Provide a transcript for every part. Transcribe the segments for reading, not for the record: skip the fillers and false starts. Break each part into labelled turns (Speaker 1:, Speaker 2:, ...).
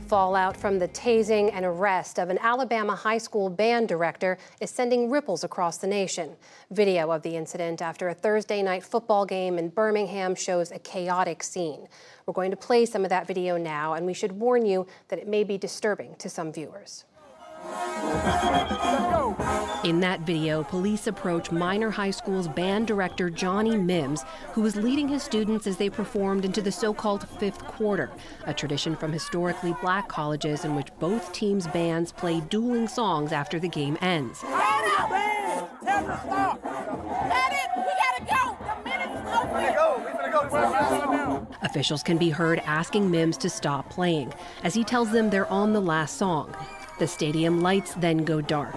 Speaker 1: Fallout from the tasing and arrest of an Alabama high school band director is sending ripples across the nation. Video of the incident after a Thursday night football game in Birmingham shows a chaotic scene. We're going to play some of that video now, and we should warn you that it may be disturbing to some viewers. In that video, police approach Minor High School's band director Johnny Mims, who was leading his students as they performed into the so-called fifth quarter, a tradition from historically black colleges in which both teams' bands play dueling songs after the game ends. Officials can be heard asking Mims to stop playing as he tells them they're on the last song. The stadium lights then go dark.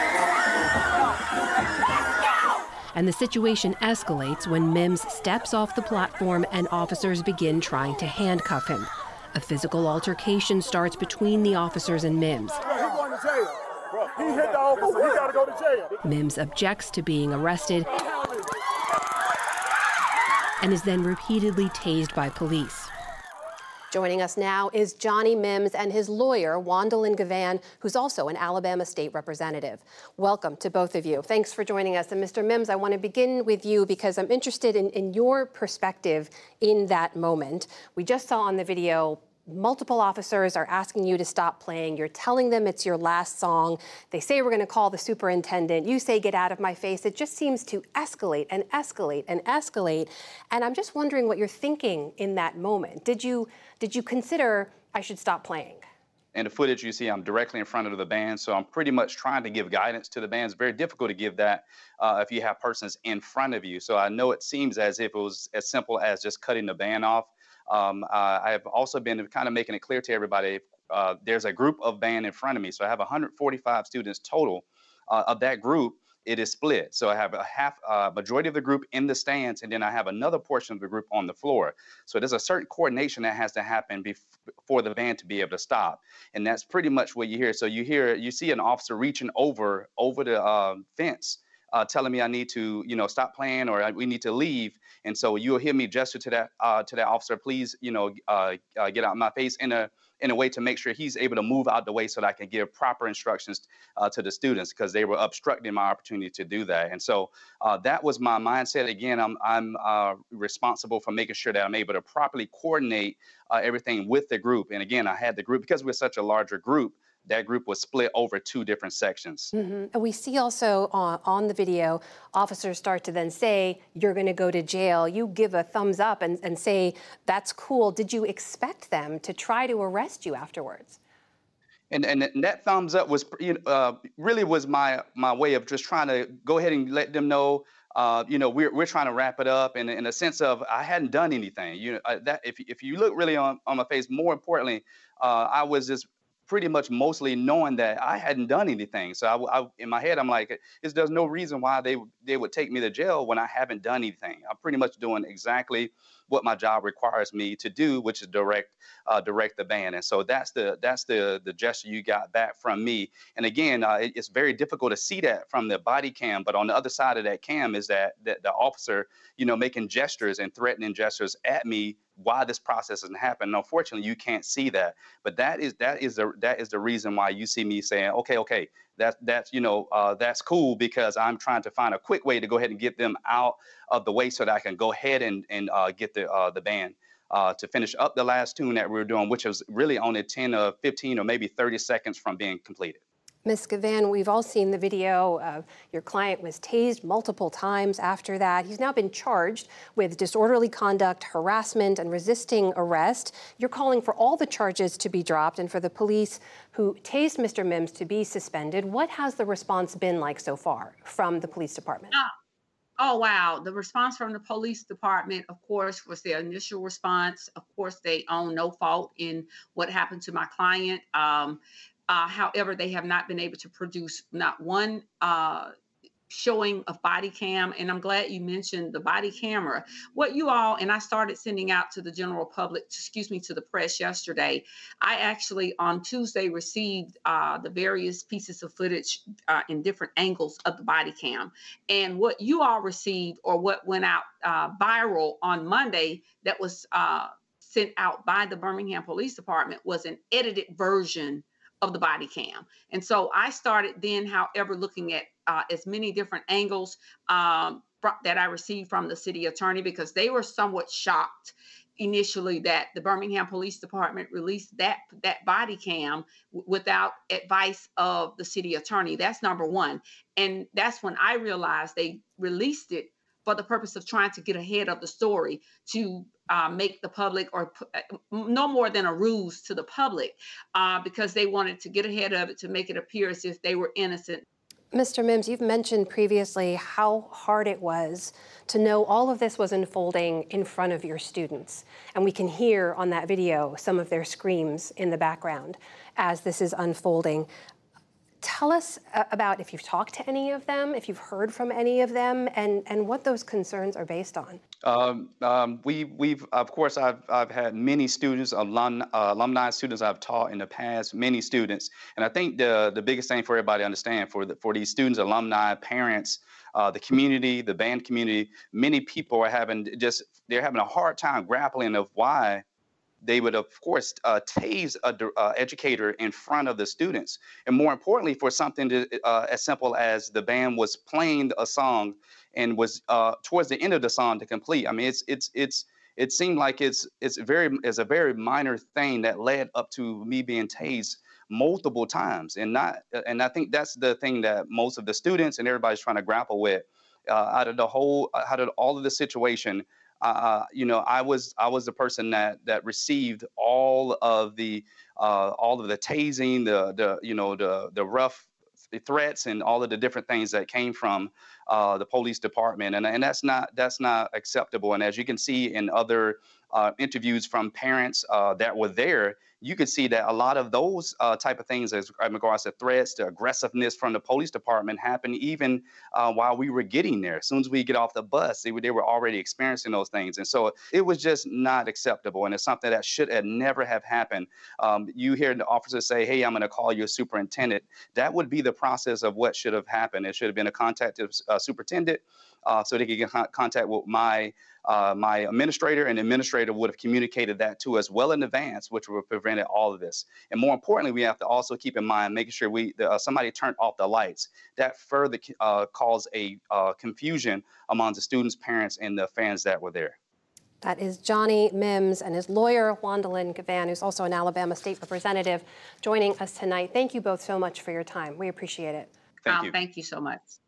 Speaker 1: And the situation escalates when Mims steps off the platform and officers begin trying to handcuff him. A physical altercation starts between the officers and Mims.
Speaker 2: He's going to jail. He hit the officer. He got to go to jail.
Speaker 1: Mims objects to being arrested and is then repeatedly tased by police. Joining us now is Johnny Mims and his lawyer, Wandolyn Gavan, who's also an Alabama state representative. Welcome to both of you. Thanks for joining us. And Mr. Mims, I want to begin with you because I'm interested in your perspective in that moment. We just saw on the video multiple officers are asking you to stop playing. You're telling them it's your last song. They say we're going to call the superintendent. You say, get out of my face. It just seems to escalate and escalate and escalate. And I'm just wondering what you're thinking in that moment. Did you consider I should stop playing?
Speaker 3: In the footage you see, I'm directly in front of the band, so I'm pretty much trying to give guidance to the band. It's very difficult to give that if you have persons in front of you. So I know it seems as if it was as simple as just cutting the band off. I have also been kind of making it clear to everybody, there's a group of band in front of me. So I have 145 students total. Of that group, it is split. So I have a majority of the group in the stands, and then I have another portion of the group on the floor. So there's a certain coordination that has to happen before the band to be able to stop. And that's pretty much what you hear. So you see an officer reaching over the fence, telling me I need to, stop playing or we need to leave. And so you'll hear me gesture to that officer, please, get out of my face in a way to make sure he's able to move out the way so that I can give proper instructions to the students because they were obstructing my opportunity to do that. And so that was my mindset. Again, I'm responsible for making sure that I'm able to properly coordinate everything with the group. And again, I had the group because we're such a larger group. That group was split over two different sections.
Speaker 1: Mm-hmm. And we see also on the video, officers start to then say, you're going to go to jail. You give a thumbs up and say, that's cool. Did you expect them to try to arrest you afterwards?
Speaker 3: And that thumbs up was really was my way of just trying to go ahead and let them know, we're trying to wrap it up. And in a sense of I hadn't done anything. That if you look really on my face, more importantly, I was just pretty much mostly knowing that I hadn't done anything. So I in my head, I'm like, there's no reason why they would take me to jail when I haven't done anything. I'm pretty much doing exactly what my job requires me to do, which is direct the band. And so that's the gesture you got back from me. And again, it's very difficult to see that from the body cam, but on the other side of that cam is that the officer, making gestures and threatening gestures at me why this process hasn't happened. And unfortunately, you can't see that. But that is the reason why you see me saying, okay, that's cool, because I'm trying to find a quick way to go ahead and get them out of the way so that I can go ahead and get the band to finish up the last tune that we were doing, which was really only 10 or 15 or maybe 30 seconds from being completed.
Speaker 1: Ms. Gavan, we've all seen the video. Your client was tased multiple times after that. He's now been charged with disorderly conduct, harassment, and resisting arrest. You're calling for all the charges to be dropped and for the police who tased Mr. Mims to be suspended. What has the response been like so far from the police department?
Speaker 4: Oh, wow. The response from the police department, of course, was their initial response. Of course, they own no fault in what happened to my client. However, they have not been able to produce not one showing of body cam. And I'm glad you mentioned the body camera. What you all, and I started sending out to the general public, to the press yesterday. I actually on Tuesday received the various pieces of footage in different angles of the body cam. And what you all received, or what went out viral on Monday, that was sent out by the Birmingham Police Department was an edited version of the body cam. And so I started then, however, looking at as many different angles that I received from the city attorney, because they were somewhat shocked initially that the Birmingham Police Department released that body cam without advice of the city attorney. That's number one. And that's when I realized they released it for the purpose of trying to get ahead of the story, to make the public, or no more than a ruse to the public, because they wanted to get ahead of it to make it appear as if they were innocent.
Speaker 1: Mr. Mims, you've mentioned previously how hard it was to know all of this was unfolding in front of your students. And we can hear on that video some of their screams in the background as this is unfolding. Tell us about if you've talked to any of them, if you've heard from any of them, and what those concerns are based on.
Speaker 3: We've of course, I've had many students, alumni students I've taught in the past, many students, and I think the biggest thing for everybody to understand, for these students, alumni, parents, the community, the band community, many people are having a hard time grappling of why they would, of course, tase an educator in front of the students. And more importantly, for something as simple as the band was playing a song and was towards the end of the song to complete. I mean, it seemed like it's a very minor thing that led up to me being tased multiple times. And I think that's the thing that most of the students and everybody's trying to grapple with out of all of the situation. I was the person that received all of the tasing, the rough threats, and all of the different things that came from the police department, and that's not acceptable. And as you can see in other interviews from parents that were there, you could see that a lot of those type of things, as in regards to threats, to aggressiveness from the police department, happened even while we were getting there. As soon as we get off the bus, they were already experiencing those things. And so it was just not acceptable. And it's something that should have never have happened. You hear the officer say, "Hey, I'm going to call your superintendent." That would be the process of what should have happened. It should have been a contact of superintendent, so they could get contact with my administrator, and the administrator would have communicated that to us well in advance, which would have prevented all of this. And more importantly, we have to also keep in mind making sure somebody turned off the lights. That further caused a confusion among the students, parents, and the fans that were there.
Speaker 1: That is Johnny Mims and his lawyer, Wandolyn Gavan, who's also an Alabama state representative, joining us tonight. Thank you both so much for your time. We appreciate it.
Speaker 3: Thank you.
Speaker 4: Thank you so much.